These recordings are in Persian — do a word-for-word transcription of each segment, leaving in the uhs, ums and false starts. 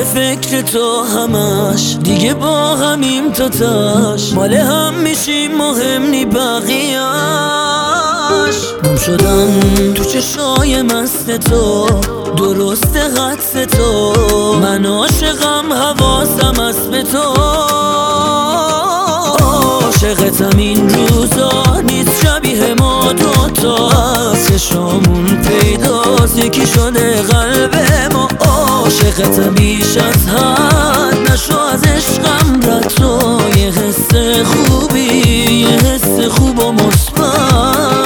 فکر تو همش، دیگه با همیم تا تاش، مال هم میشیم مهم نی بقیه‌اش. گم شدم تو چشای مست تو، درست حدس تو، من عاشقم حواسم از به تو. عاشقتم این روزا نیست شبیه ما دوتا، از چشامون پیداست یکی شده قلب ما. عاشقتم بیش از حد، نشو از عشقم رد تو، یه حس خوبی یه حس خوب و مثبت.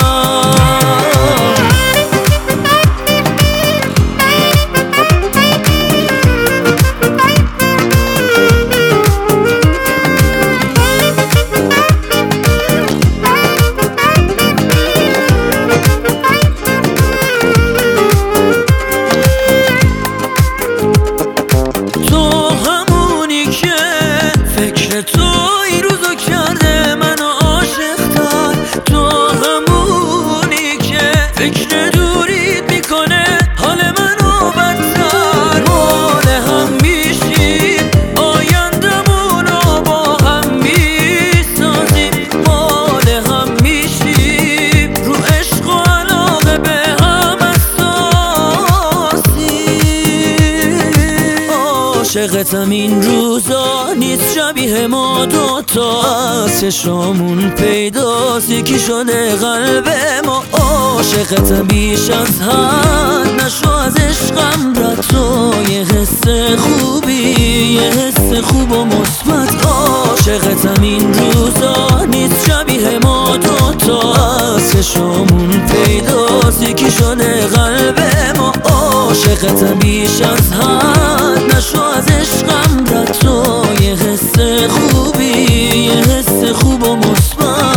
عاشقتم این روزا نیست شبیه ما دوتا، از چشامون پیداست یکی شده قلب ما. عاشقتم بیش از حد، نشو از عشقم رد تو، یه حس خوبی یه حس خوب و مثبت. عاشقتم این روزا نیست شبیه ما دوتا، از چشامون پیداست یکی شده قلب ما. عاشقتم بیش از حد، نشو از عشقم رد تو، یه حس خوبی یه حس خوب و مثبت.